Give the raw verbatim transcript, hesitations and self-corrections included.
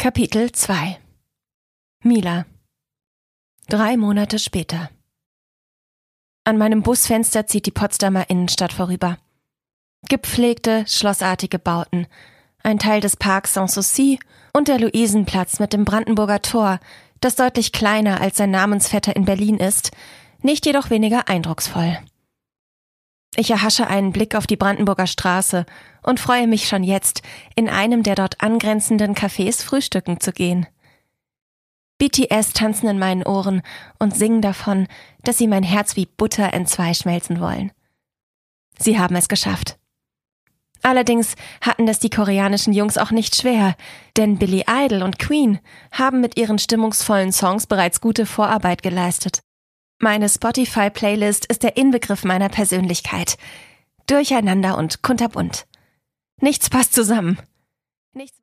Kapitel zwei. Mila. Drei Monate später. An meinem Busfenster zieht die Potsdamer Innenstadt vorüber. Gepflegte, schlossartige Bauten, ein Teil des Parks Sanssouci und der Luisenplatz mit dem Brandenburger Tor, das deutlich kleiner als sein Namensvetter in Berlin ist, nicht jedoch weniger eindrucksvoll. Ich erhasche einen Blick auf die Brandenburger Straße und freue mich schon jetzt, in einem der dort angrenzenden Cafés frühstücken zu gehen. B T S tanzen in meinen Ohren und singen davon, dass sie mein Herz wie Butter entzwei schmelzen wollen. Sie haben es geschafft. Allerdings hatten das die koreanischen Jungs auch nicht schwer, denn Billy Idol und Queen haben mit ihren stimmungsvollen Songs bereits gute Vorarbeit geleistet. Meine Spotify-Playlist ist der Inbegriff meiner Persönlichkeit. Durcheinander und kunterbunt. Nichts passt zusammen. Nichts